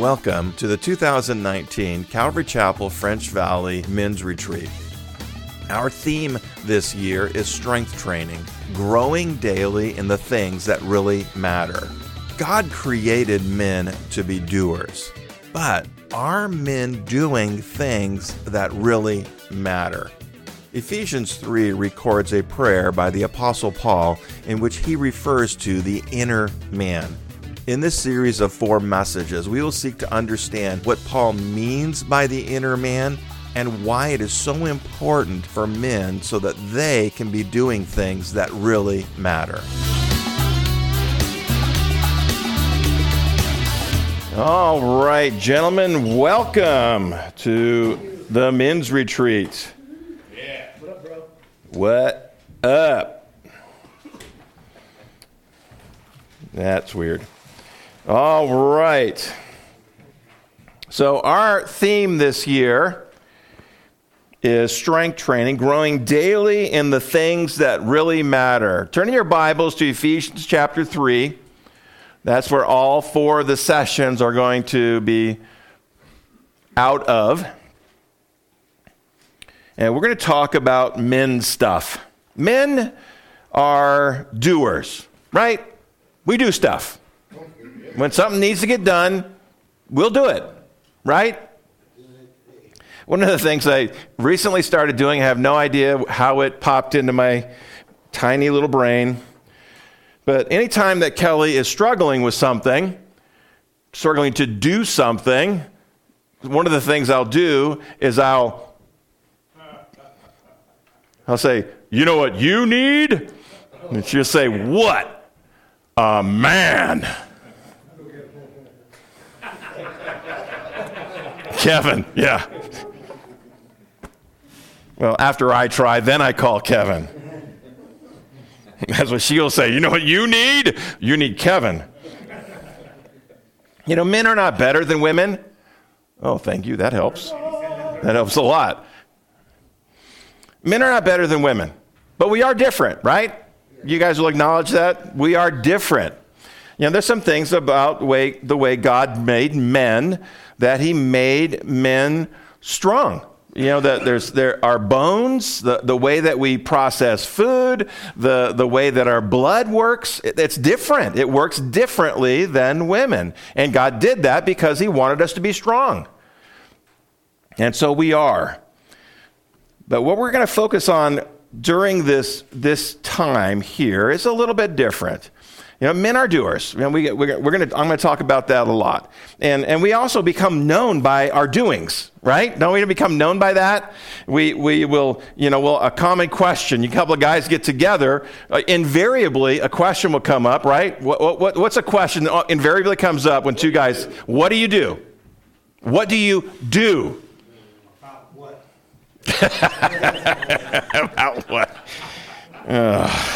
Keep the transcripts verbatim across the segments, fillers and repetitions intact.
Welcome to the two thousand nineteen Calvary Chapel French Valley Men's Retreat. Our theme this year is strength training, growing daily in the things that really matter. God created men to be doers, but are men doing things that really matter? Ephesians three records a prayer by the Apostle Paul in which he refers to the inner man. In this series of four messages, we will seek to understand what Paul means by the inner man and why it is so important for men so that they can be doing things that really matter. All right, gentlemen, welcome to the men's retreat. Yeah. What up, bro? What up? That's weird. All right. So our theme this year is strength training, growing daily in the things that really matter. Turn in your Bibles to Ephesians chapter three. That's where all four of the sessions are going to be out of. And we're going to talk about men's stuff. Men are doers, right? We do stuff. When something needs to get done, we'll do it, right? One of the things I recently started doing, I have no idea how it popped into my tiny little brain, but anytime that Kelly is struggling with something, struggling to do something, one of the things I'll do is I'll, I'll say, you know what you need? And she'll say, what? A man. Kevin, yeah. Well, after I try, then I call Kevin. That's what she'll say. You know what you need? You need Kevin. You know, men are not better than women. Oh, thank you. That helps. That helps a lot. Men are not better than women, but we are different, right? You guys will acknowledge that? We are different. You know, there's some things about the way, the way God made men that he made men strong. You know, that there's there are bones, the, the way that we process food, the, the way that our blood works, it, it's different. It works differently than women. And God did that because he wanted us to be strong. And so we are. But what we're going to focus on during this, this time here is a little bit different. You know, men are doers. You know, we, we're, we're going to. I'm going to talk about that a lot, and and we also become known by our doings, right? Don't we become known by that? We we will, you know, well, a common question. A couple of guys get together. Uh, invariably, a question will come up, right? What, what what's a question that invariably comes up when two guys? What do you do? What do you do? About what? About what? Uh.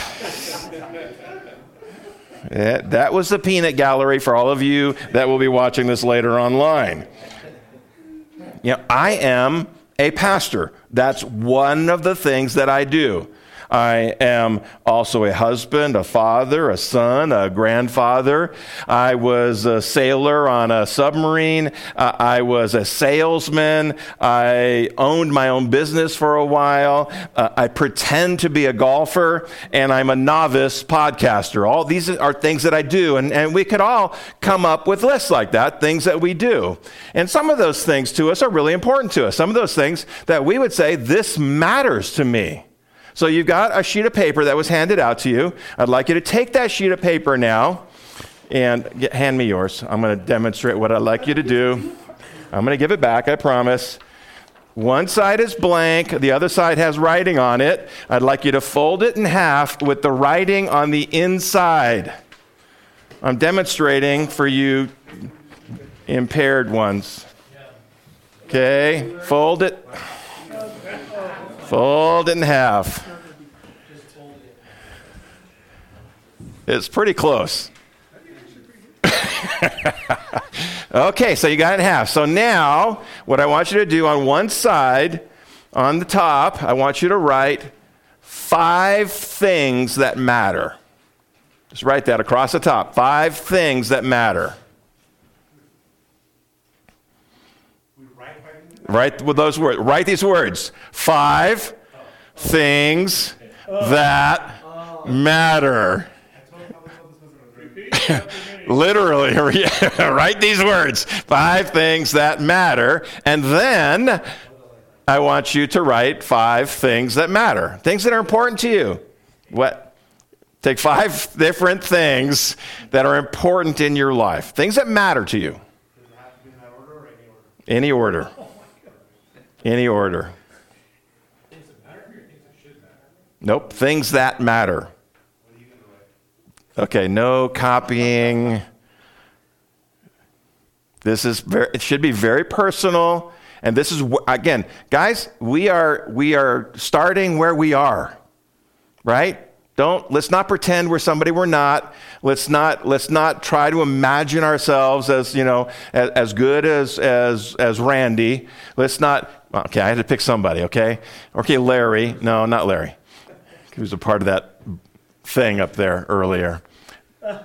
That, that was the peanut gallery for all of you that will be watching this later online. You know, I am a pastor. That's one of the things that I do. I am also a husband, a father, a son, a grandfather. I was a sailor on a submarine. Uh, I was a salesman. I owned my own business for a while. Uh, I pretend to be a golfer, and I'm a novice podcaster. All these are things that I do, and, and we could all come up with lists like that, things that we do. And some of those things to us are really important to us. Some of those things that we would say, this matters to me. So you've got a sheet of paper that was handed out to you. I'd like you to take that sheet of paper now and get, hand me yours. I'm going to demonstrate what I'd like you to do. I'm going to give it back, I promise. One side is blank. The other side has writing on it. I'd like you to fold it in half with the writing on the inside. I'm demonstrating for you impaired ones. Okay, fold it. Fold it in half. It's pretty close. Okay, so you got it in half. So now, what I want you to do on one side, on the top, I want you to write five things that matter. Just write that across the top. Five things that matter. Write with those words. Write these words. Five things that matter. Literally, write these words. Five things that matter. And then I want you to write five things that matter. Things that are important to you. What? Take five different things that are important in your life. Things that matter to you. Does it have to be in that order or Any any order? order. Any order. Things that matter or things that should matter? Nope. Things that matter. What are you going to write? Okay, no copying. This is very, it should be very personal. And this is, again, guys, we are we are starting where we are, right? Don't, let's not pretend we're somebody we're not. Let's not, let's not try to imagine ourselves as, you know, as, as good as, as, as Randy. Let's not, okay, I had to pick somebody, okay? Okay, Larry. No, not Larry. He was a part of that thing up there earlier. I'm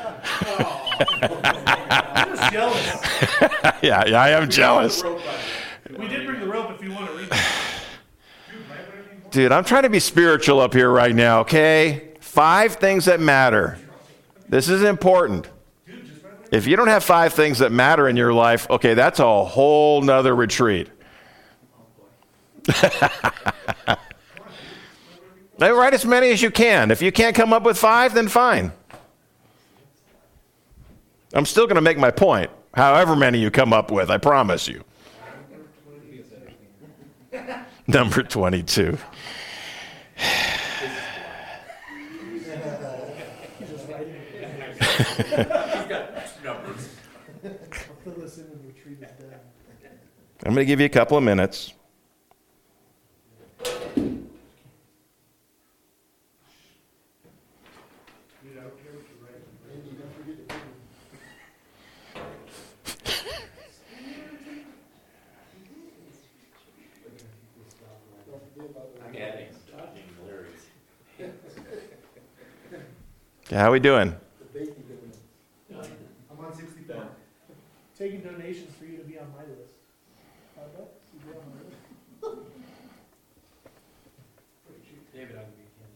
just jealous. yeah, yeah, I am jealous. We did bring the rope if you want to read it. Dude, I'm trying to be spiritual up here right now, okay? Five things that matter. This is important. If you don't have five things that matter in your life, okay, that's a whole nother retreat. Write as many as you can. If you can't come up with five, then fine. I'm still going to make my point, however many you come up with, I promise you. Number twenty-two. I'm going to give you a couple of minutes. Okay, how are we doing? I'm on sixty-four. Taking donations for you to be on my list. Five bucks? You be on my list? David, I would be candy.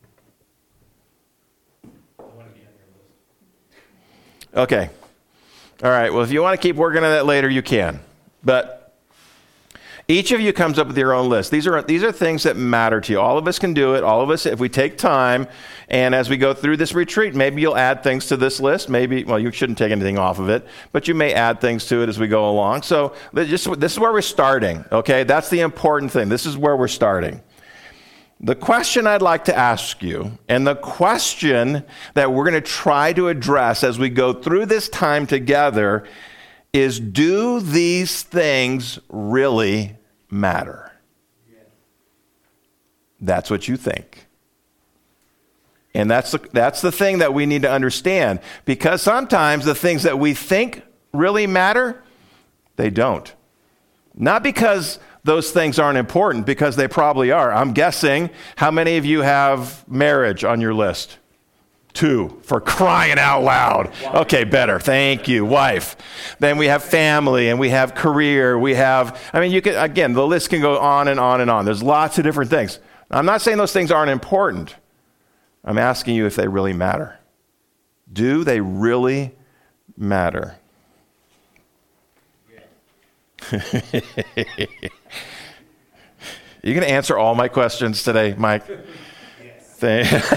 I want to be on your list. Okay. All right. Well, if you want to keep working on that later, you can. But each of you comes up with your own list. These are these are things that matter to you. All of us can do it. All of us, if we take time, and as we go through this retreat, maybe you'll add things to this list. Maybe, well, you shouldn't take anything off of it, but you may add things to it as we go along. So just, this is where we're starting, okay? That's the important thing. This is where we're starting. The question I'd like to ask you, and the question that we're going to try to address as we go through this time together, is, do these things really matter? That's what you think. And that's the, that's the thing that we need to understand, because sometimes the things that we think really matter, they don't. Not because those things aren't important, because they probably are. I'm guessing, how many of you have marriage on your list? Two, for crying out loud. Okay, better. Thank you. Wife. Then we have family, and we have career. We have, I mean, you can, again, the list can go on and on and on. There's lots of different things. I'm not saying those things aren't important. I'm asking you if they really matter. Do they really matter? You going to answer all my questions today, Mike? Yes.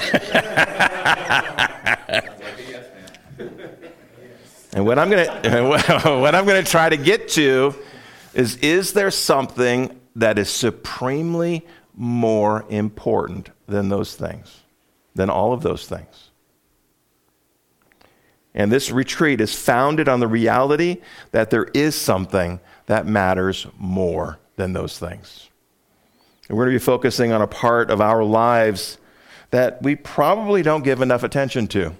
And what I'm going to what I'm going to try to get to is, is there something that is supremely more important than those things, than all of those things? And this retreat is founded on the reality that there is something that matters more than those things. And we're going to be focusing on a part of our lives that we probably don't give enough attention to.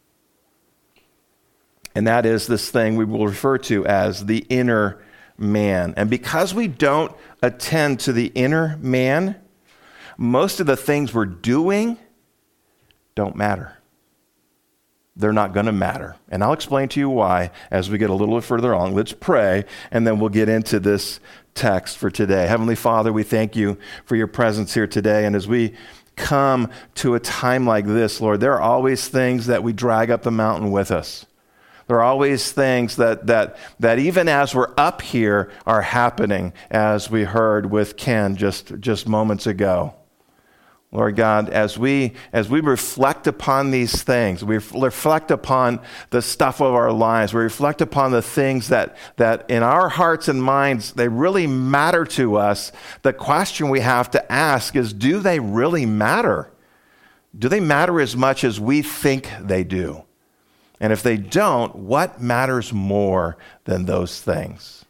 And that is this thing we will refer to as the inner man. And because we don't attend to the inner man, most of the things we're doing don't matter. they're not going to matter. And I'll explain to you why as we get a little further on. Let's pray, and then we'll get into this text for today. Heavenly Father, we thank you for your presence here today. And as we come to a time like this, Lord, there are always things that we drag up the mountain with us. There are always things that that that even as we're up here are happening, as we heard with Ken just, just moments ago. Lord God, as we as we reflect upon these things, we reflect upon the stuff of our lives, we reflect upon the things that, that in our hearts and minds, they really matter to us, the question we have to ask is, do they really matter? Do they matter as much as we think they do? And if they don't, what matters more than those things?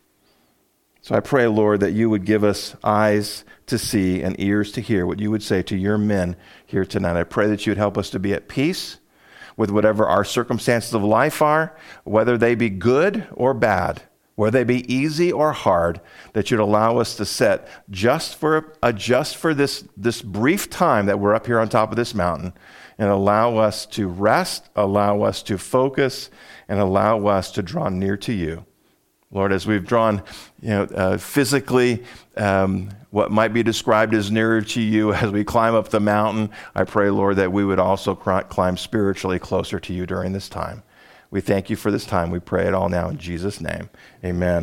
So I pray, Lord, that you would give us eyes to see and ears to hear what you would say to your men here tonight. I pray that you would help us to be at peace with whatever our circumstances of life are, whether they be good or bad, whether they be easy or hard, that you'd allow us to set just for uh, just for this, this brief time that we're up here on top of this mountain, and allow us to rest, allow us to focus, and allow us to draw near to you. Lord, as we've drawn, you know, uh, physically, um, what might be described as nearer to you as we climb up the mountain, I pray, Lord, that we would also cr- climb spiritually closer to you during this time. We thank you for this time. We pray it all now in Jesus' name. Amen.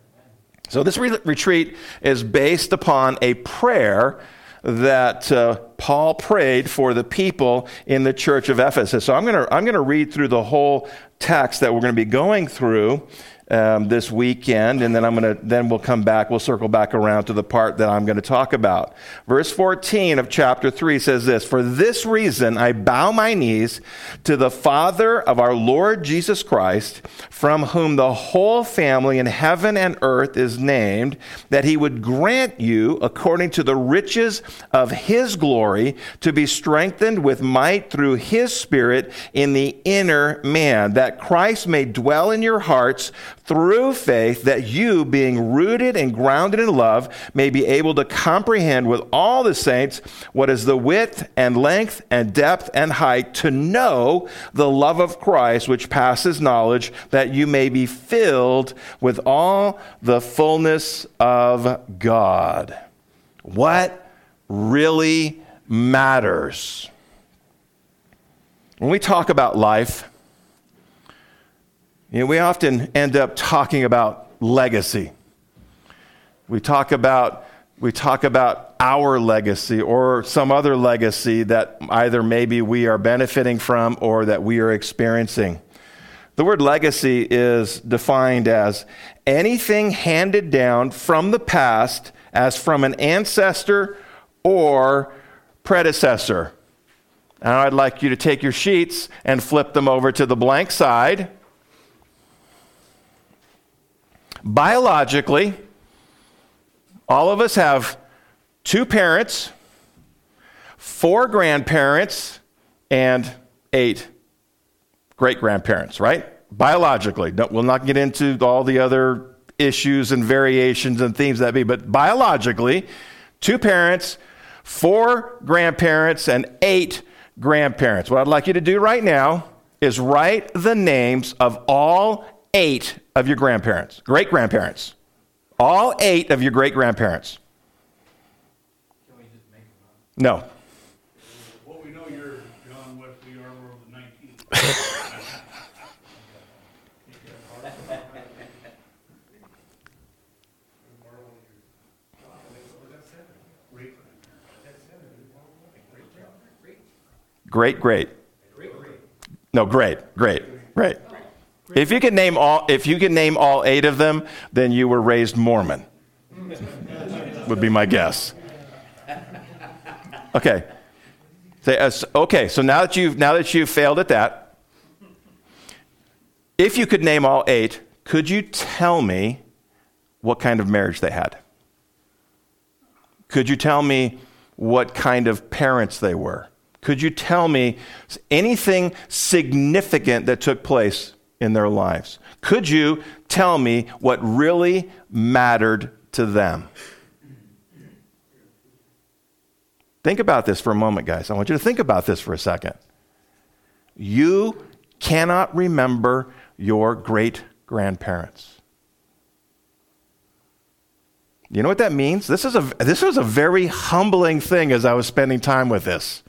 So this re- retreat is based upon a prayer that uh, Paul prayed for the people in the church of Ephesus. So I'm going to I'm going to read through the whole text that we're going to be going through um, this weekend, and then I'm going to then we'll come back. We'll circle back around to the part that I'm going to talk about. Verse fourteen of chapter three says this: "For this reason I bow my knees to the Father of our Lord Jesus Christ, from whom the whole family in heaven and earth is named, that he would grant you, according to the riches of his glory, to be strengthened with might through his Spirit in the inner man, that Christ may dwell in your hearts through faith, that you, being rooted and grounded in love, may be able to comprehend with all the saints what is the width and length and depth and height, to know the love of Christ, which passes knowledge, that you may be filled with all the fullness of God." What really matters? When we talk about life, you know, we often end up talking about legacy. We talk about we talk about our legacy or some other legacy that either maybe we are benefiting from or that we are experiencing. The word legacy is defined as anything handed down from the past as from an ancestor or predecessor. Now I'd like you to take your sheets and flip them over to the blank side. Biologically, all of us have two parents, four grandparents, and eight great-grandparents, right? Biologically. Don't, we'll not get into all the other issues and variations and themes that be, but biologically, two parents, four grandparents, and eight grandparents. What I'd like you to do right now is write the names of all eight of your grandparents, great-grandparents. All eight of your great-grandparents. Can we just make them up? No. Well, we know you're John Wesley Armour of the nineteenth. Great, great. No, great, great, great. If you can name all, if you can name all eight of them, then you were raised Mormon. Would be my guess. Okay. Say, uh, okay. So now that you've now that you've failed at that, if you could name all eight, could you tell me what kind of marriage they had? Could you tell me what kind of parents they were? Could you tell me anything significant that took place in their lives? Could you tell me what really mattered to them? Think about this for a moment, guys. I want you to think about this for a second. You cannot remember your great-grandparents. You know what that means? This is a this was a very humbling thing as I was spending time with this.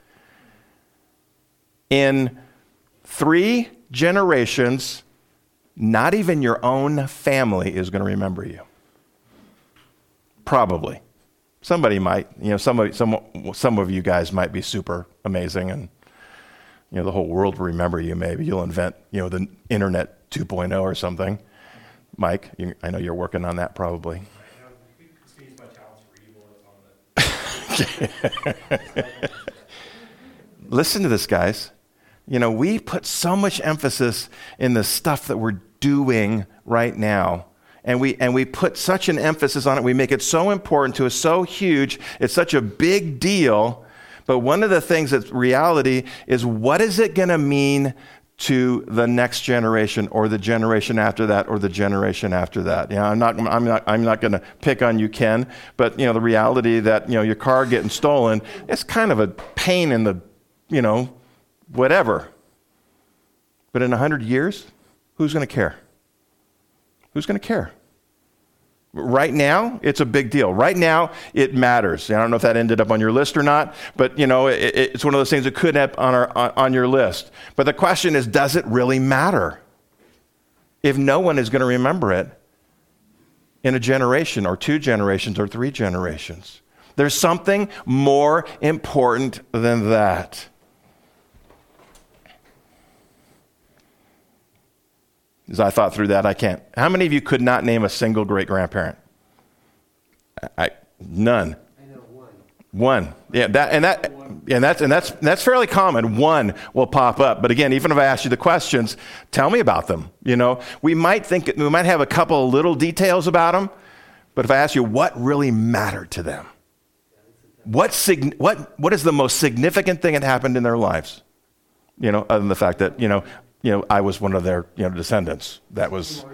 In three generations, not even your own family is going to remember you. Probably. Somebody might, you know, some of, some, some of you guys might be super amazing and, you know, the whole world will remember you maybe. You'll invent, you know, the internet two point oh or something. Mike, you, I know you're working on that probably. Listen to this, guys. You know, we put so much emphasis in the stuff that we're doing right now. And we and we put such an emphasis on it. We make it so important to us, so huge. It's such a big deal. But one of the things that's reality is, what is it going to mean to the next generation, or the generation after that, or the generation after that? You know, I'm not I'm not I'm not going to pick on you, Ken, but you know, the reality that, you know, your car getting stolen, it's kind of a pain in the, you know, whatever. But in a hundred years, who's going to care? Who's going to care? Right now, it's a big deal. Right now, it matters. I don't know if that ended up on your list or not, but you know, it, it's one of those things that could end up on, our, on, on your list. But the question is, does it really matter? If no one is going to remember it in a generation, or two generations, or three generations. There's something more important than that. As I thought through that, I can't. How many of you could not name a single great-grandparent? I, none. I know one. One. Yeah, that and that and that's and that's that's fairly common. One will pop up. But again, even if I ask you the questions, tell me about them. You know, we might think we might have a couple of little details about them, but if I ask you what really mattered to them, what sig- what what is the most significant thing that happened in their lives? You know, other than the fact that, you know, you know, I was one of their, you know, descendants. That was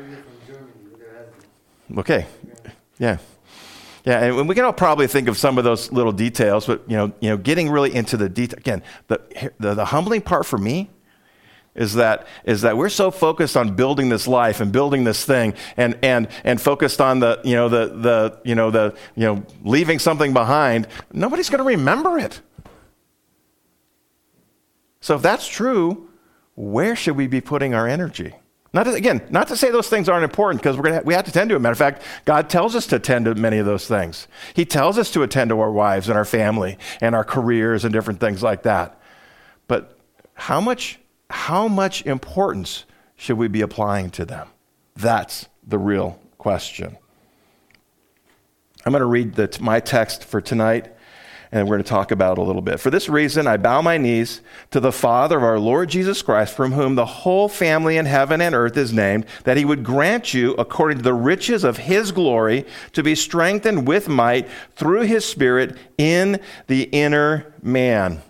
okay. Yeah, yeah, and we can all probably think of some of those little details, but you know, you know, getting really into the detail again. The, the the humbling part for me is that is that we're so focused on building this life and building this thing, and and and focused on the you know the the you know the you know leaving something behind. Nobody's going to remember it. So if that's true, where should we be putting our energy? Not to, again, not to say those things aren't important, because we're gonna we have to tend to them. Matter of fact, God tells us to attend to many of those things. He tells us to attend to our wives and our family and our careers and different things like that. But how much how much importance should we be applying to them? That's the real question. I'm going to read the, my text for tonight, and we're going to talk about it a little bit. For this reason, I bow my knees to the Father of our Lord Jesus Christ, from whom the whole family in heaven and earth is named, that he would grant you, according to the riches of his glory, to be strengthened with might through his Spirit in the inner man.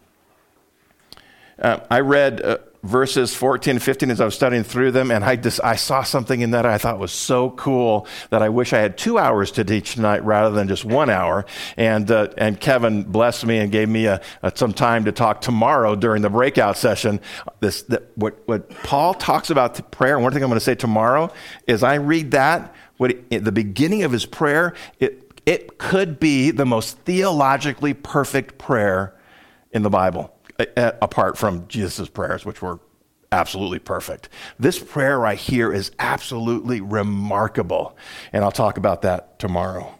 Uh, I read uh, verses fourteen and fifteen as I was studying through them, and I just I saw something in that I thought was so cool that I wish I had two hours to teach tonight rather than just one hour. And uh, and Kevin blessed me and gave me a, a, some time to talk tomorrow during the breakout session. This that, what what Paul talks about prayer, and one thing I'm going to say tomorrow is I read that what it, at the beginning of his prayer, it it could be the most theologically perfect prayer in the Bible, apart from Jesus' prayers, which were absolutely perfect. This prayer right here is absolutely remarkable, and I'll talk about that tomorrow.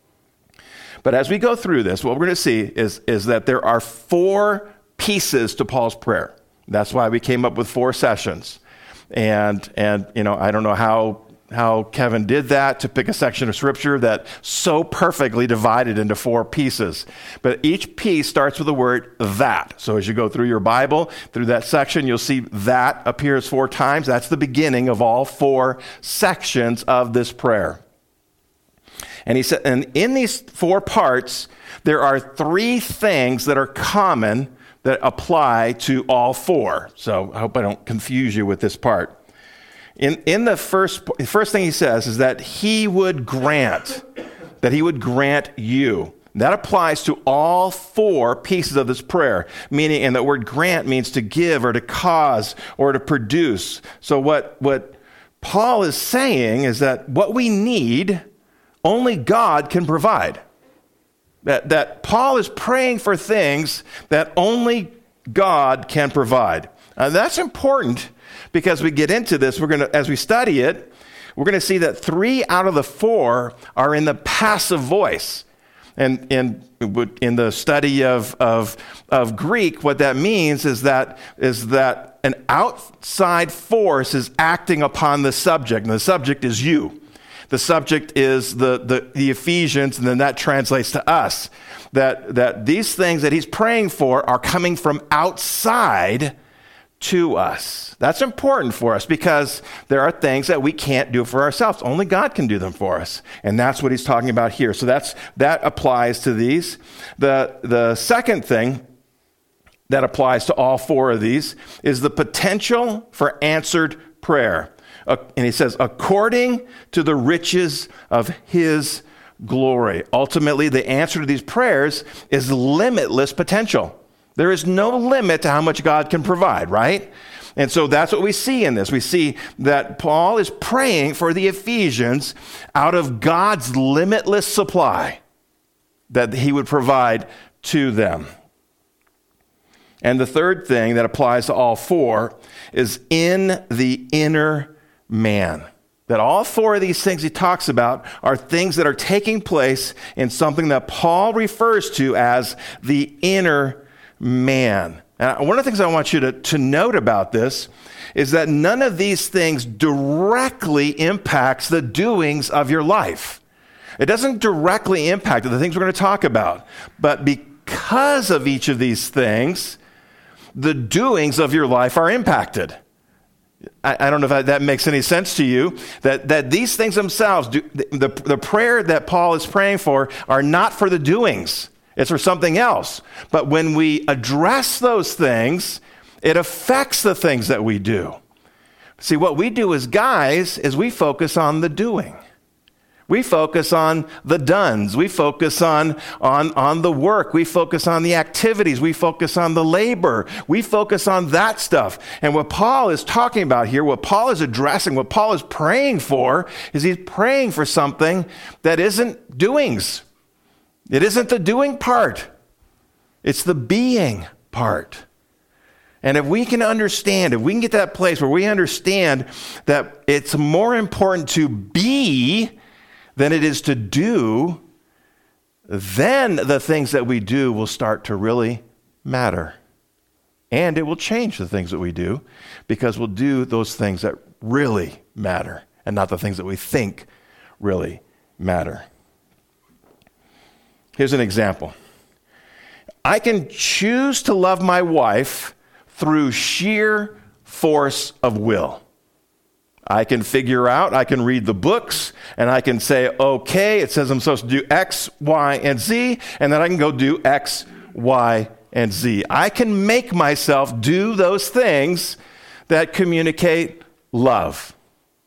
But as we go through this, what we're going to see is, is that there are four pieces to Paul's prayer. That's why we came up with four sessions. And, and you know, I don't know how how Kevin did that to pick a section of scripture that so perfectly divided into four pieces. But each piece starts with the word that. So as you go through your Bible, through that section, you'll see that appears four times. That's the beginning of all four sections of this prayer. And he said, and in these four parts, there are three things that are common that apply to all four. So I hope I don't confuse you with this part. In in the first first thing he says is that he would grant, that he would grant you. That applies to all four pieces of this prayer, meaning, and the word grant means to give or to cause or to produce. So what, what Paul is saying is that what we need, only God can provide. That, that Paul is praying for things that only God can provide. Uh, that's important because we get into this, we're going to, as we study it, we're going to see that three out of the four are in the passive voice. And in, in the study of, of, of Greek, what that means is that, is that an outside force is acting upon the subject, and the subject is you. The subject is the, the, the Ephesians, and then that translates to us. That, that these things that he's praying for are coming from outside to us. That's important for us because there are things that we can't do for ourselves. Only God can do them for us. And that's what he's talking about here. So that's that applies to these. The, the second thing that applies to all four of these is the potential for answered prayer. Uh, and he says, according to the riches of his glory. Ultimately, the answer to these prayers is limitless potential. There is no limit to how much God can provide, right? And so that's what we see in this. We see that Paul is praying for the Ephesians out of God's limitless supply that he would provide to them. And the third thing that applies to all four is in the inner man. That all four of these things he talks about are things that are taking place in something that Paul refers to as the inner man. And one of the things I want you to, to note about this is that none of these things directly impacts the doings of your life. It doesn't directly impact the things we're going to talk about. But because of each of these things, the doings of your life are impacted. I, I don't know if that, that makes any sense to you, that, that these things themselves, do, the, the prayer that Paul is praying for are not for the doings. It's for something else. But when we address those things, it affects the things that we do. See, what we do as guys is we focus on the doing. We focus on the dones. We focus on, on, on the work. We focus on the activities. We focus on the labor. We focus on that stuff. And what Paul is talking about here, what Paul is addressing, what Paul is praying for, is he's praying for something that isn't doings. It isn't the doing part. It's the being part. And if we can understand, if we can get to that place where we understand that it's more important to be than it is to do, then the things that we do will start to really matter. And it will change the things that we do because we'll do those things that really matter and not the things that we think really matter. Here's an example. I can choose to love my wife through sheer force of will. I can figure out, I can read the books, and I can say, okay, it says I'm supposed to do X, Y, and Z, and then I can go do X, Y, and Z. I can make myself do those things that communicate love.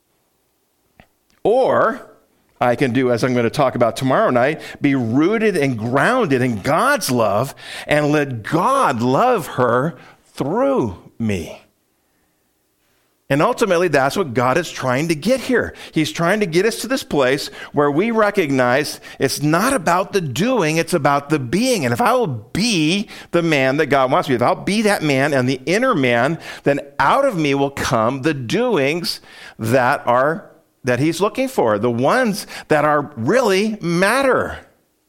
Or I can do, as I'm going to talk about tomorrow night, be rooted and grounded in God's love and let God love her through me. And ultimately, that's what God is trying to get here. He's trying to get us to this place where we recognize it's not about the doing, it's about the being. And if I will be the man that God wants me, if I'll be that man and the inner man, then out of me will come the doings that are that he's looking for, the ones that are really matter.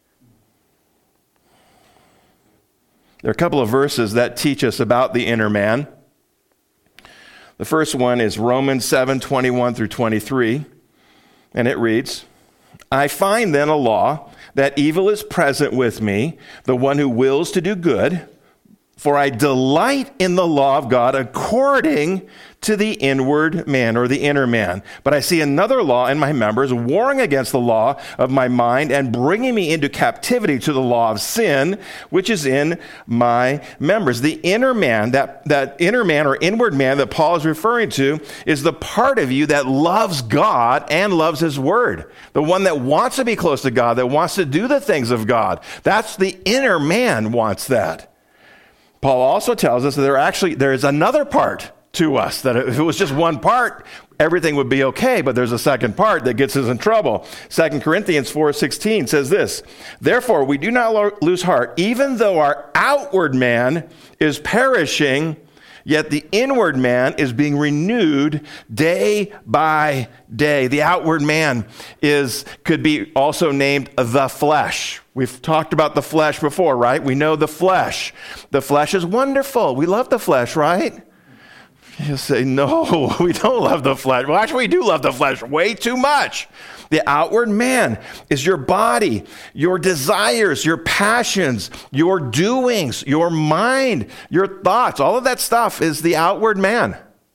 There are a couple of verses that teach us about the inner man. The first one is Romans seven, twenty-one through twenty-three, and it reads, I find then a law that evil is present with me, the one who wills to do good, For I delight in the law of God according to the inward man or the inner man. But I see another law in my members, warring against the law of my mind and bringing me into captivity to the law of sin, which is in my members. The inner man, that, that inner man or inward man that Paul is referring to, is the part of you that loves God and loves his word. The one that wants to be close to God, that wants to do the things of God. That's the inner man wants that. Paul also tells us that there actually there is another part to us, that if it was just one part, everything would be okay, but there's a second part that gets us in trouble. Second Corinthians four sixteen says this, therefore we do not lo- lose heart, even though our outward man is perishing, yet the inward man is being renewed day by day. The outward man is could be also named the flesh. We've talked about the flesh before, right? We know the flesh. The flesh is wonderful. We love the flesh, right? You say, no, we don't love the flesh. Well, actually, we do love the flesh way too much. The outward man is your body, your desires, your passions, your doings, your mind, your thoughts. All of that stuff is the outward man.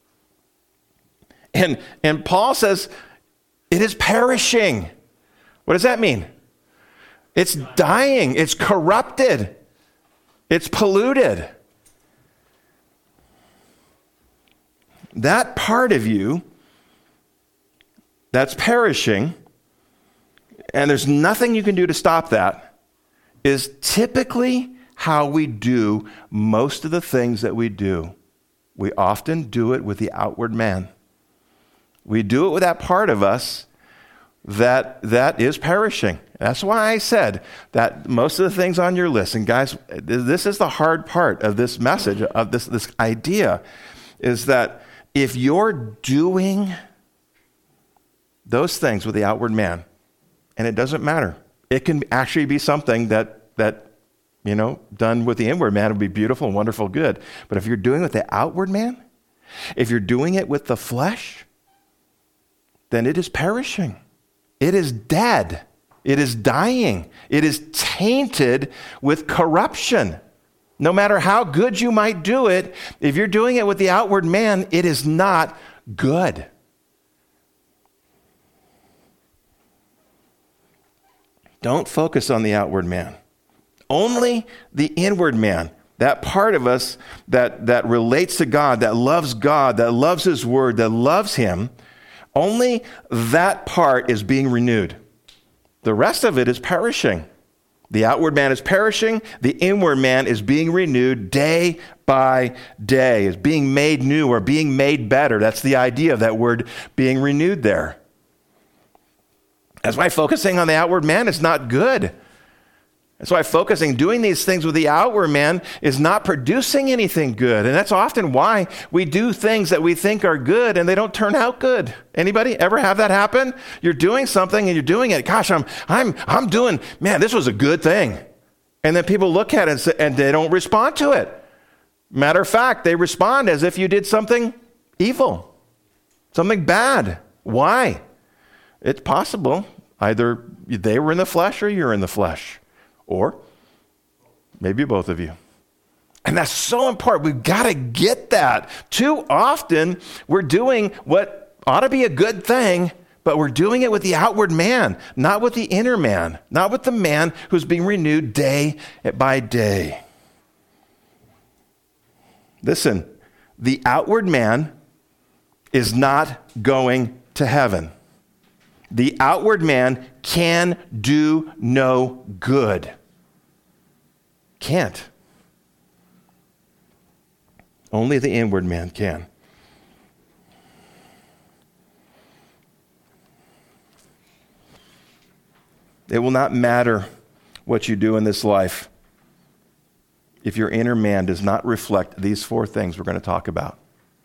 And, and Paul says it is perishing. What does that mean? It's dying. It's corrupted. It's polluted. That part of you that's perishing, and there's nothing you can do to stop that, is typically how we do most of the things that we do. We often do it with the outward man. We do it with that part of us that that is perishing. That's why I said that most of the things on your list, and guys, this is the hard part of this message, of this, this idea, is that if you're doing those things with the outward man, and it doesn't matter, it can actually be something that, that you know, done with the inward man would be beautiful and wonderful, good. But if you're doing it with the outward man, if you're doing it with the flesh, then it is perishing. It is dead. It is dying. It is tainted with corruption. No matter how good you might do it, if you're doing it with the outward man, it is not good. Don't focus on the outward man. Only the inward man, that part of us that, that relates to God, that loves God, that loves his word, that loves him, only that part is being renewed. The rest of it is perishing. The outward man is perishing. The inward man is being renewed day by day, is being made new or being made better. That's the idea of that word being renewed there. That's why focusing on the outward man is not good. That's why focusing, doing these things with the outward man is not producing anything good. And that's often why we do things that we think are good and they don't turn out good. Anybody ever have that happen? You're doing something and you're doing it. Gosh, I'm I'm I'm doing, man, this was a good thing. And then people look at it and, say, and they don't respond to it. Matter of fact, they respond as if you did something evil, something bad. Why? It's possible either they were in the flesh or you're in the flesh. Or maybe both of you. And that's so important. We've got to get that. Too often, we're doing what ought to be a good thing, but we're doing it with the outward man, not with the inner man, not with the man who's being renewed day by day. Listen, the outward man is not going to heaven. The outward man can do no good. Can't. Only the inward man can. It will not matter what you do in this life if your inner man does not reflect these four things we're going to talk about.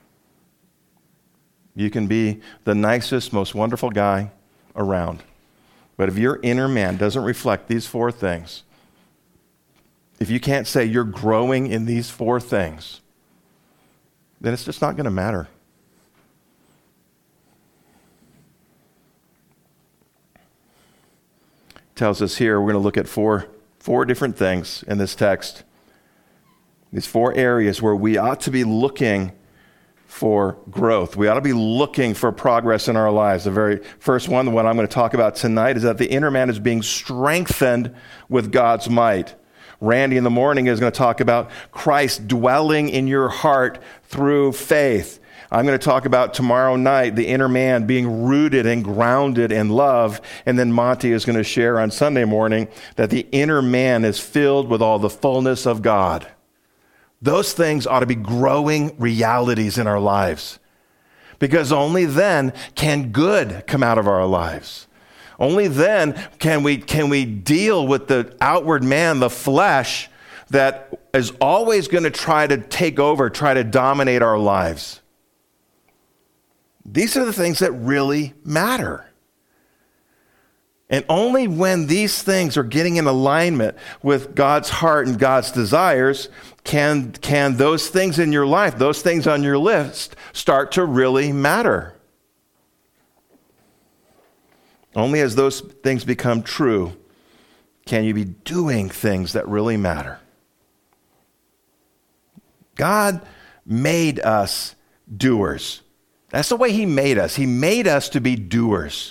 You can be the nicest, most wonderful guy around. But if your inner man doesn't reflect these four things, if you can't say you're growing in these four things, then it's just not going to matter. It tells us here, we're going to look at four, four different things in this text These four areas where we ought to be looking for growth. We ought to be looking for progress in our lives. The very first one, the one I'm going to talk about tonight, is that the inner man is being strengthened with God's might. Randy in the morning is going to talk about Christ dwelling in your heart through faith. I'm going to talk about tomorrow night the inner man being rooted and grounded in love. And then Monty is going to share on Sunday morning that the inner man is filled with all the fullness of God. Those things ought to be growing realities in our lives, because only then can good come out of our lives. Only then can we, can we deal with the outward man, the flesh, that is always going to try to take over, try to dominate our lives. These are the things that really matter. And only when these things are getting in alignment with God's heart and God's desires can, can those things in your life, those things on your list, start to really matter. Only as those things become true can you be doing things that really matter. God made us doers. That's the way he made us. He made us to be doers.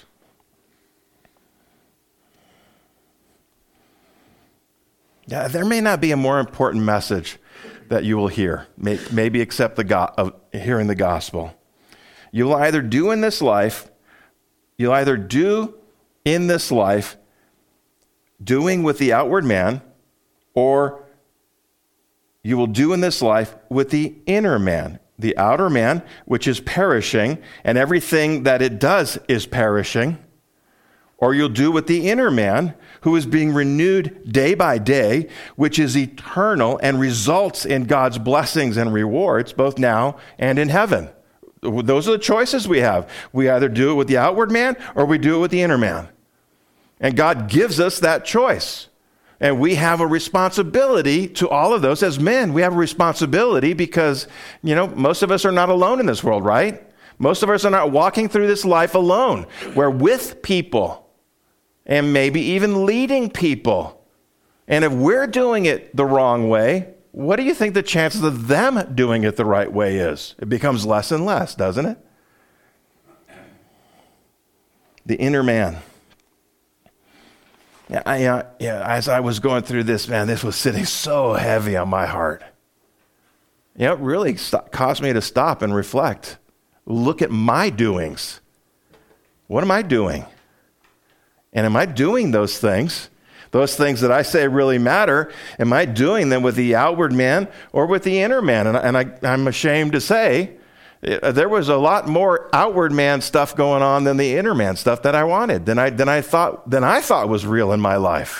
Yeah, there may not be a more important message that you will hear, may, maybe except the go- of hearing the gospel. You'll either do in this life, you'll either do in this life, doing with the outward man, or you will do in this life with the inner man. The outer man, which is perishing, and everything that it does is perishing. Or you'll do with the inner man, who is being renewed day by day, which is eternal and results in God's blessings and rewards, both now and in heaven. Those are the choices we have. We either do it with the outward man or we do it with the inner man. And God gives us that choice. And we have a responsibility to all of those. As men, we have a responsibility because, you know, most of us are not alone in this world, right? Most of us are not walking through this life alone. We're with people and maybe even leading people. And if we're doing it the wrong way, what do you think the chances of them doing it the right way is? It becomes less and less, doesn't it? The inner man. Yeah, I, uh, yeah, as I was going through this, man, this was sitting so heavy on my heart. You know, it really st- caused me to stop and reflect. Look at my doings. What am I doing? And am I doing those things? Those things that I say really matter, am I doing them with the outward man or with the inner man? And, and I, I'm ashamed to say, there was a lot more outward man stuff going on than the inner man stuff that I wanted, than I, than I thought, than I thought was real in my life.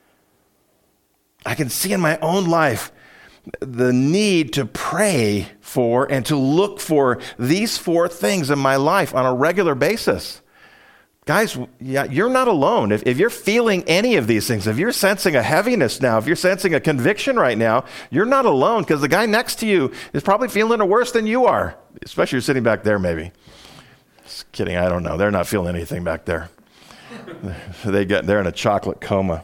I can see in my own life the need to pray for and to look for these four things in my life on a regular basis. Guys, yeah, you're not alone. If, if you're feeling any of these things, if you're sensing a heaviness now, if you're sensing a conviction right now, you're not alone, because the guy next to you is probably feeling it worse than you are, especially you're sitting back there maybe. Just kidding, I don't know. They're not feeling anything back there. they get, they're in a chocolate coma.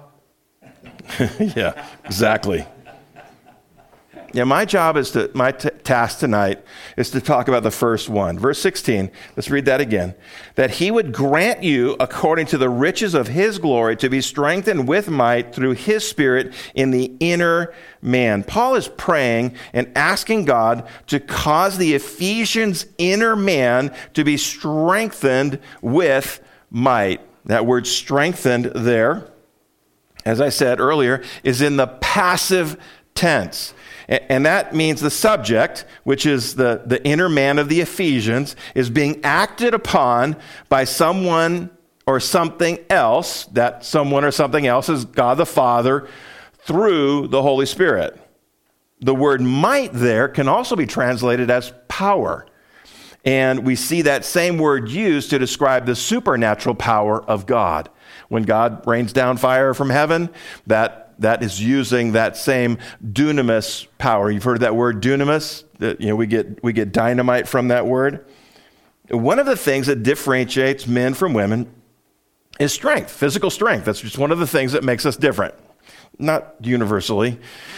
Yeah, exactly. Yeah, my job is to, my t- task tonight is to talk about the first one. Verse sixteen, let's read that again. That he would grant you, according to the riches of his glory, to be strengthened with might through his Spirit in the inner man. Paul is praying and asking God to cause the Ephesians' inner man to be strengthened with might. That word strengthened there, as I said earlier, is in the passive tense. And that means the subject, which is the, the inner man of the Ephesians, is being acted upon by someone or something else. That someone or something else is God the Father through the Holy Spirit. The word might there can also be translated as power. And we see that same word used to describe the supernatural power of God. When God rains down fire from heaven, that That is using that same dunamis power. You've heard of that word dunamis? That, you know, we get we get dynamite from that word. One of the things that differentiates men from women is strength, physical strength. That's just one of the things that makes us different. Not universally.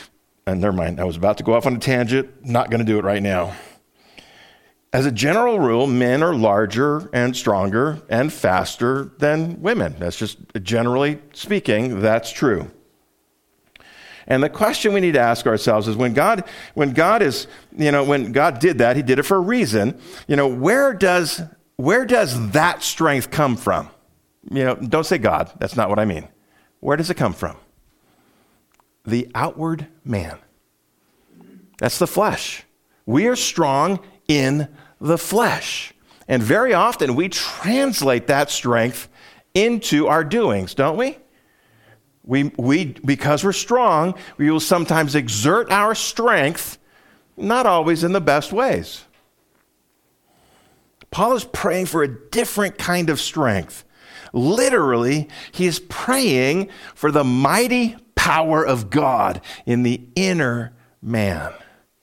and never mind, I was about to go off on a tangent, not going to do it right now. As a general rule, men are larger and stronger and faster than women. That's just generally speaking, that's true. And the question we need to ask ourselves is when God, when God is, you know, when God did that, he did it for a reason. You know, where does, where does that strength come from? You know, don't say God. That's not what I mean. Where does it come from? The outward man. That's the flesh. We are strong in the flesh. And very often we translate that strength into our doings, don't we? We, we, because we're strong, we will sometimes exert our strength, not always in the best ways. Paul is praying for a different kind of strength. Literally, he is praying for the mighty power of God in the inner man.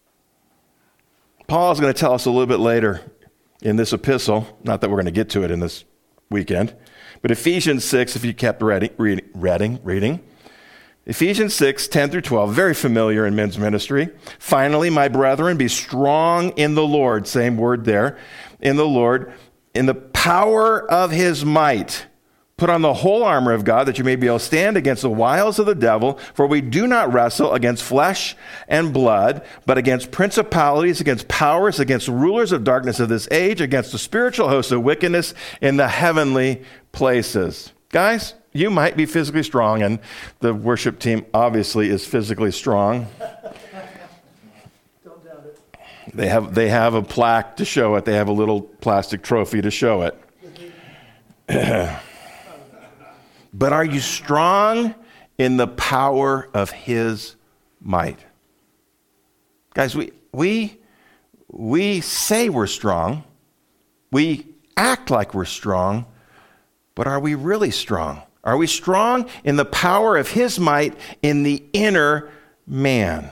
Paul is going to tell us a little bit later in this epistle, not that we're going to get to it in this weekend, but Ephesians six, if you kept reading, reading, reading, Ephesians six, ten through twelve, very familiar in men's ministry. Finally, my brethren, be strong in the Lord, same word there, in the Lord, in the power of his might. Put on the whole armor of God that you may be able to stand against the wiles of the devil, for we do not wrestle against flesh and blood, but against principalities, against powers, against rulers of darkness of this age, against the spiritual hosts of wickedness in the heavenly places. Guys, you might be physically strong, and the worship team obviously is physically strong. Don't doubt it. They have, they have a plaque to show it. They have a little plastic trophy to show it. But are you strong in the power of his might? Guys, we we we say we're strong. We act like we're strong, but are we really strong? Are we strong in the power of his might in the inner man?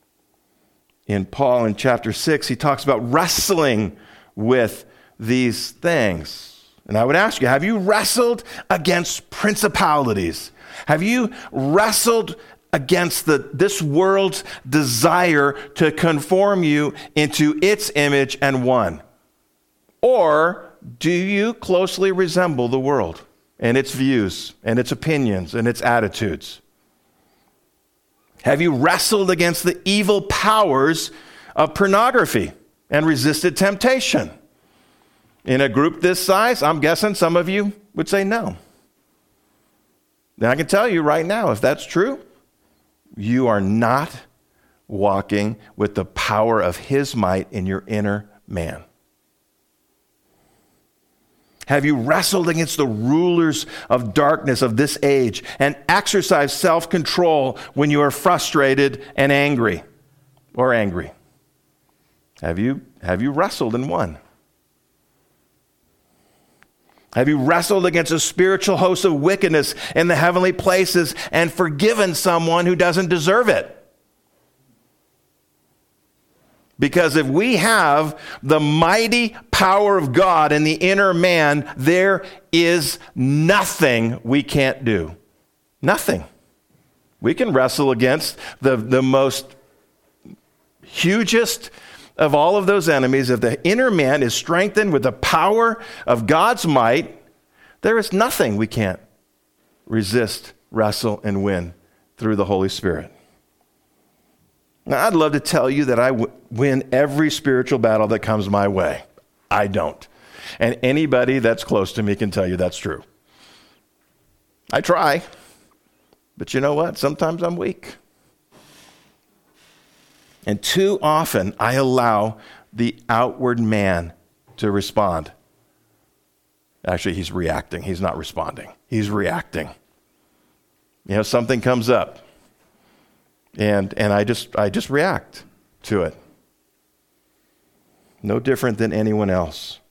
In Paul in chapter six, he talks about wrestling with these things. And I would ask you, have you wrestled against principalities? Have you wrestled against the, this world's desire to conform you into its image and one? Or do you closely resemble the world and its views and its opinions and its attitudes? Have you wrestled against the evil powers of pornography and resisted temptation? In a group this size, I'm guessing some of you would say no. Now, I can tell you right now, if that's true, you are not walking with the power of his might in your inner man. Have you wrestled against the rulers of darkness of this age and exercised self-control when you are frustrated and angry or angry? Have you, have you wrestled and won? Have you wrestled against a spiritual host of wickedness in the heavenly places and forgiven someone who doesn't deserve it? Because if we have the mighty power of God in the inner man, there is nothing we can't do. Nothing. We can wrestle against the, the most hugest of all of those enemies. If the inner man is strengthened with the power of God's might, there is nothing we can't resist, wrestle, and win through the Holy Spirit. Now, I'd love to tell you that I w- win every spiritual battle that comes my way. I don't. And anybody that's close to me can tell you that's true. I try. But you know what? Sometimes I'm weak. And too often, I allow the outward man to respond. Actually, he's reacting. He's not responding. He's reacting. You know, something comes up, and and I just I just react to it. No different than anyone else.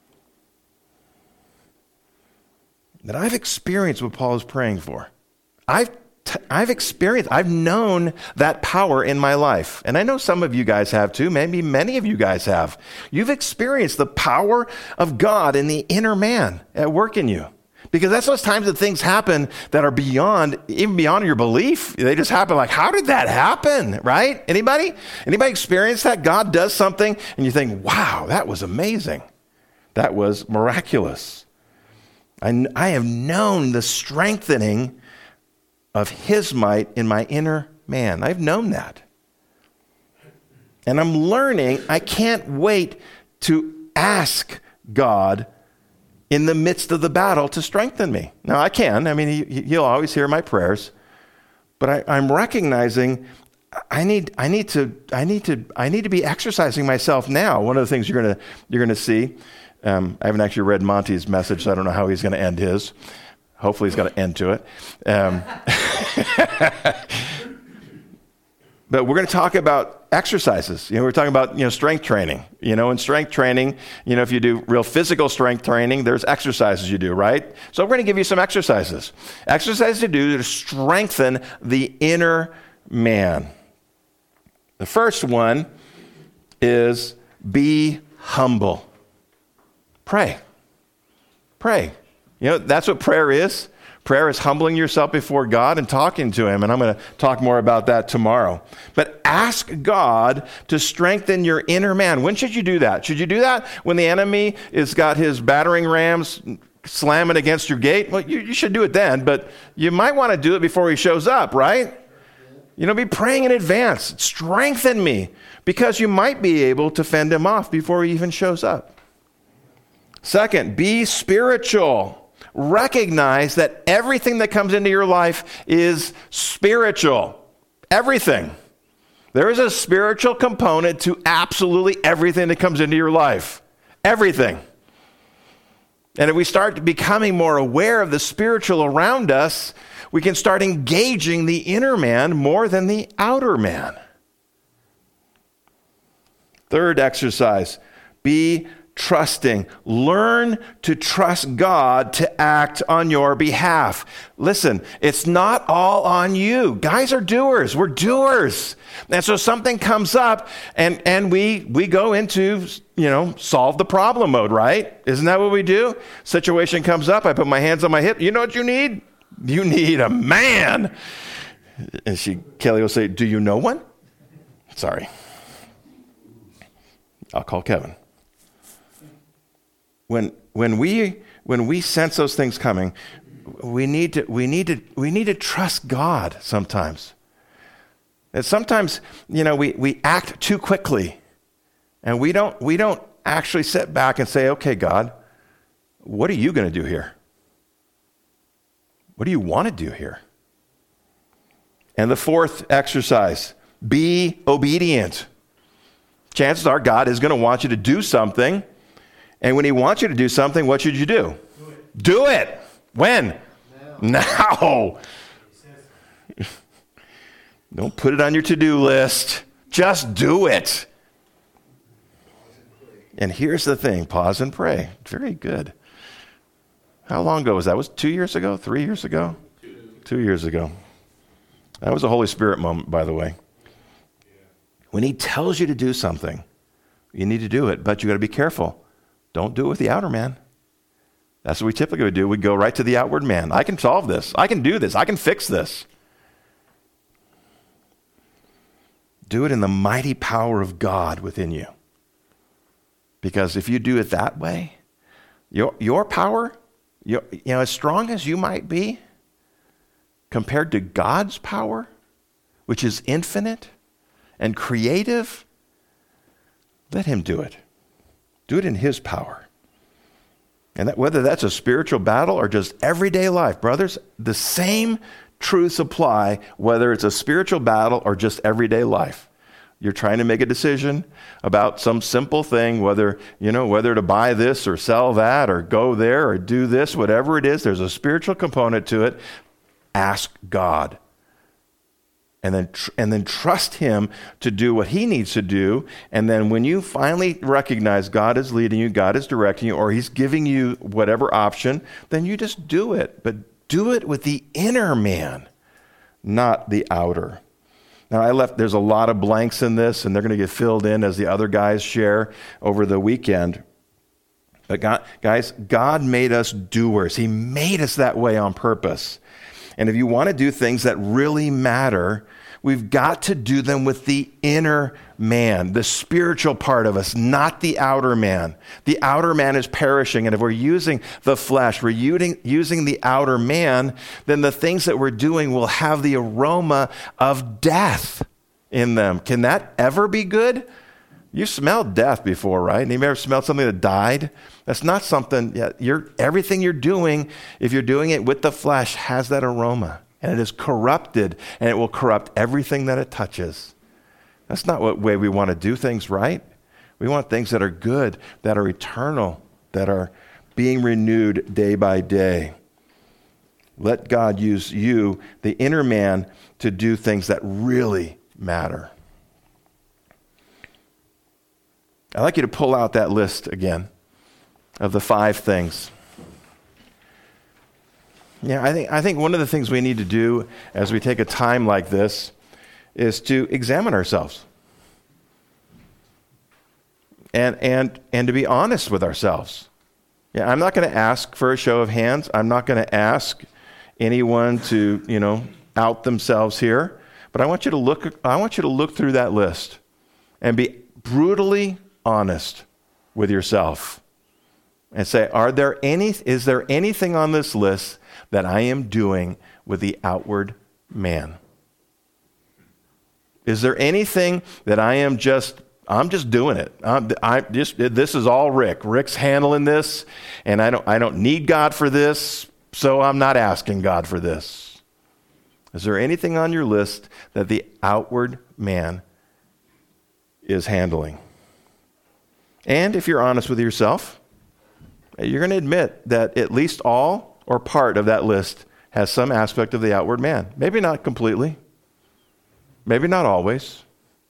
That I've experienced what Paul is praying for. I've I've experienced, I've known that power in my life. And I know some of you guys have too. Maybe many of you guys have. You've experienced the power of God in the inner man at work in you. Because that's those times that things happen that are beyond, even beyond your belief. They just happen like, how did that happen, right? Anybody? Anybody experience that? God does something and you think, wow, that was amazing. That was miraculous. I, I have known the strengthening of his might in my inner man. I've known that. And I'm learning, I can't wait to ask God in the midst of the battle to strengthen me. Now, I can. I mean, he, he'll always hear my prayers. But I, I'm recognizing I need, I need to, I need to, I need to be exercising myself now. One of the things you're gonna, you're gonna see. Um, I haven't actually read Monty's message, so I don't know how he's going to end his. Hopefully, he's got an end to it. Um, But we're going to talk about exercises. You know, we're talking about, you know, strength training. You know, in strength training, you know, if you do real physical strength training, there's exercises you do, right? So we're going to give you some exercises. Exercises to do to strengthen the inner man. The first one is be humble. Pray. Pray. You know, that's what prayer is. Prayer is humbling yourself before God and talking to him, and I'm going to talk more about that tomorrow. But ask God to strengthen your inner man. When should you do that? Should you do that when the enemy has got his battering rams slamming against your gate? Well, you, you should do it then, but you might want to do it before he shows up, right? You know, be praying in advance. Strengthen me, because you might be able to fend him off before he even shows up. Second, be spiritual. Recognize that everything that comes into your life is spiritual. Everything. There is a spiritual component to absolutely everything that comes into your life. Everything. And if we start becoming more aware of the spiritual around us, we can start engaging the inner man more than the outer man. Third exercise, be trusting. Learn to trust God to act on your behalf. Listen, it's not all on you. Guys are doers. We're doers. And so something comes up and, and we, we go into, you know, solve the problem mode, right? Isn't that what we do? Situation comes up. I put my hands on my hip. You know what you need? You need a man. And she, Kelly will say, do you know one? Sorry. I'll call Kevin. When when we when we sense those things coming, we need to we need to we need to trust God sometimes. And sometimes, you know, we, we act too quickly, and we don't we don't actually sit back and say, okay, God, what are you going to do here? What do you want to do here? And the fourth exercise, be obedient. Chances are God is going to want you to do something. And when he wants you to do something, what should you do? Do it. Do it. When? Now. now. Don't put it on your to-do list. Just do it. And here's the thing. Pause and pray. Very good. How long ago was that? Was it two years ago? Three years ago? Two. Two years ago. That was a Holy Spirit moment, by the way. When he tells you to do something, you need to do it, but you got to be careful. Don't do it with the outer man. That's what we typically would do. We'd go right to the outward man. I can solve this. I can do this. I can fix this. Do it in the mighty power of God within you. Because if you do it that way, your, your power, your, you know, as strong as you might be, compared to God's power, which is infinite and creative, let him do it. Do it in his power. And that, whether that's a spiritual battle or just everyday life, brothers, the same truths apply whether it's a spiritual battle or just everyday life. You're trying to make a decision about some simple thing, whether, you know, whether to buy this or sell that or go there or do this, whatever it is, there's a spiritual component to it. Ask God. And then, tr- and then trust him to do what he needs to do. And then when you finally recognize God is leading you, God is directing you, or he's giving you whatever option, then you just do it. But do it with the inner man, not the outer. Now, I left, there's a lot of blanks in this, and they're going to get filled in as the other guys share over the weekend. But God, guys, God made us doers. He made us that way on purpose. And if you want to do things that really matter, we've got to do them with the inner man, the spiritual part of us, not the outer man. The outer man is perishing, and if we're using the flesh, we're using, using the outer man, then the things that we're doing will have the aroma of death in them. Can that ever be good? You smelled death before, right? And you ever smelled something that died? That's not something, yeah, you're, everything you're doing, if you're doing it with the flesh, has that aroma. And it is corrupted, and it will corrupt everything that it touches. That's not what way we want to do things, right? We want things that are good, that are eternal, that are being renewed day by day. Let God use you, the inner man, to do things that really matter. I'd like you to pull out that list again of the five things. Yeah, I think I think one of the things we need to do as we take a time like this is to examine ourselves. And and and to be honest with ourselves. Yeah, I'm not going to ask for a show of hands. I'm not going to ask anyone to, you know, out themselves here, but I want you to look I want you to look through that list and be brutally honest with yourself. And say, are there any is there anything on this list that I am doing with the outward man? Is there anything that I am just, I'm just doing it. I'm, I just, this is all Rick. Rick's handling this, and I don't, I don't need God for this, so I'm not asking God for this. Is there anything on your list that the outward man is handling? And if you're honest with yourself, you're going to admit that at least all or part of that list has some aspect of the outward man. Maybe not completely. Maybe not always.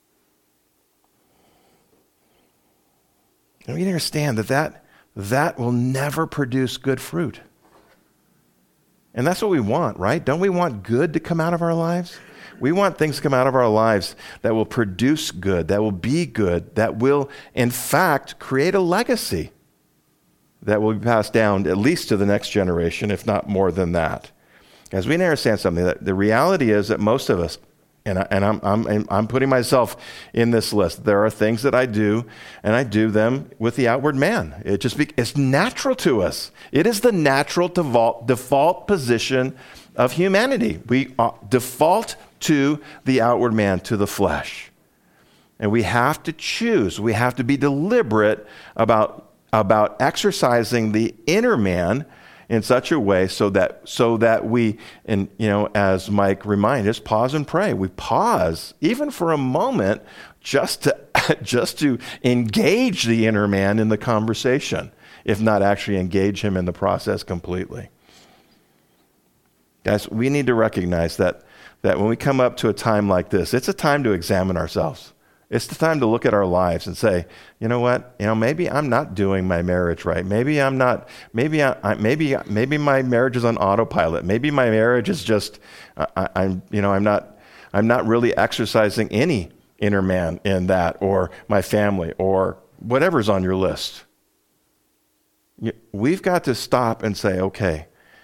And we understand that, that that will never produce good fruit. And that's what we want, right? Don't we want good to come out of our lives? We want things to come out of our lives that will produce good, that will be good, that will, in fact, create a legacy that will be passed down at least to the next generation, if not more than that. As we understand something, that the reality is that most of us, and, I, and I'm, I'm, I'm putting myself in this list, there are things that I do, and I do them with the outward man. It just be, it's natural to us. It is the natural default, default position of humanity. We uh, default to the outward man, to the flesh. And we have to choose. We have to be deliberate about about exercising the inner man in such a way so that so that we, and you know, as Mike reminded us, pause and pray. We pause even for a moment just to just to engage the inner man in the conversation, if not actually engage him in the process completely. Guys, we need to recognize that that when we come up to a time like this, it's a time to examine ourselves. It's the time to look at our lives and say, you know what? You know, maybe I'm not doing my marriage right. Maybe I'm not. Maybe I, I maybe maybe my marriage is on autopilot. Maybe my marriage is just. I, I'm you know I'm not. I'm not really exercising any inner man in that, or my family, or whatever's on your list. We've got to stop and say, okay,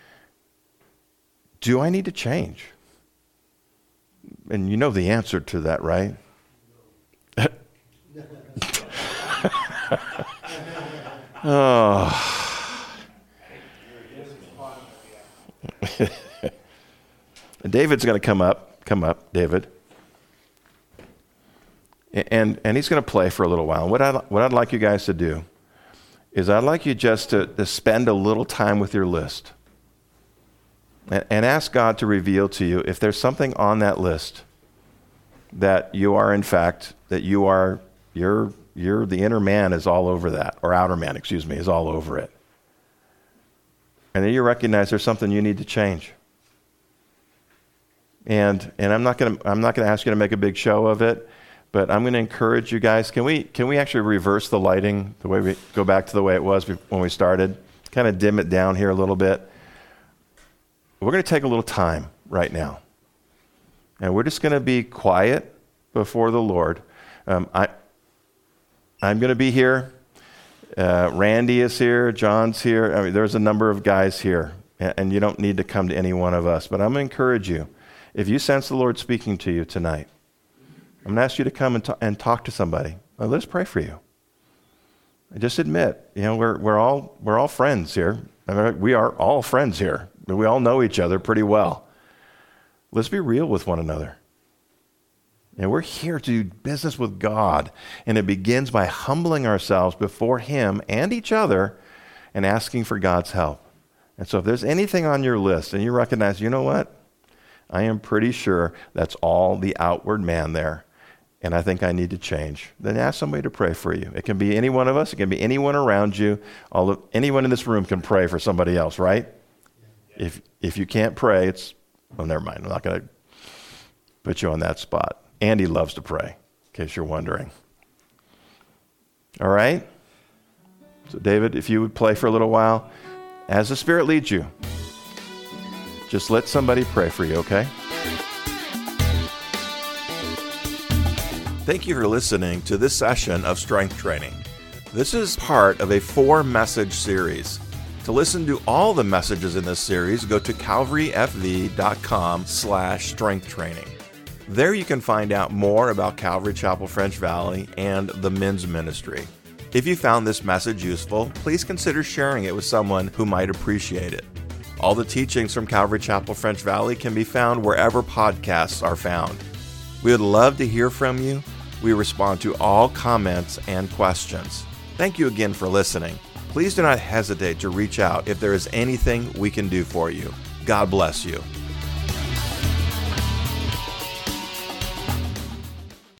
do I need to change? And you know the answer to that, right? Oh. David's going to come up. Come up, David. And and he's going to play for a little while. What I what I'd like you guys to do is I'd like you just to, to spend a little time with your list and, and ask God to reveal to you if there's something on that list that you are, in fact, that you are, you're, you're, the inner man is all over that, or outer man, excuse me, is all over it. And then you recognize there's something you need to change. And and I'm not going to I'm not going to ask you to make a big show of it, but I'm going to encourage you guys. Can we can we actually reverse the lighting, the way we go back to the way it was when we started? Kind of dim it down here a little bit. We're going to take a little time right now. And we're just going to be quiet before the Lord. Um, I, I'm going to be here, Uh, Randy is here. John's here. I mean, there's a number of guys here, and, and you don't need to come to any one of us. But I'm going to encourage you, if you sense the Lord speaking to you tonight, I'm going to ask you to come and, t- and talk to somebody. Well, let's pray for you. Just admit, you know, we're we're all we're all friends here. I mean, we are all friends here. We all know each other pretty well. Let's be real with one another. And we're here to do business with God, and it begins by humbling ourselves before Him and each other and asking for God's help. And so if there's anything on your list and you recognize, you know what? I am pretty sure that's all the outward man there, and I think I need to change. Then ask somebody to pray for you. It can be any one of us. It can be anyone around you. All of, anyone in this room can pray for somebody else, right? Yeah. If if you can't pray, it's, well, never mind. I'm not going to put you on that spot. Andy loves to pray, in case you're wondering. All right? So David, if you would play for a little while, as the Spirit leads you, just let somebody pray for you, okay? Thank you for listening to this session of Strength Training. This is part of a four-message series. To listen to all the messages in this series, go to calvaryfv.com slash strength training. There you can find out more about Calvary Chapel French Valley and the men's ministry. If you found this message useful, please consider sharing it with someone who might appreciate it. All the teachings from Calvary Chapel French Valley can be found wherever podcasts are found. We would love to hear from you. We respond to all comments and questions. Thank you again for listening. Please do not hesitate to reach out if there is anything we can do for you. God bless you.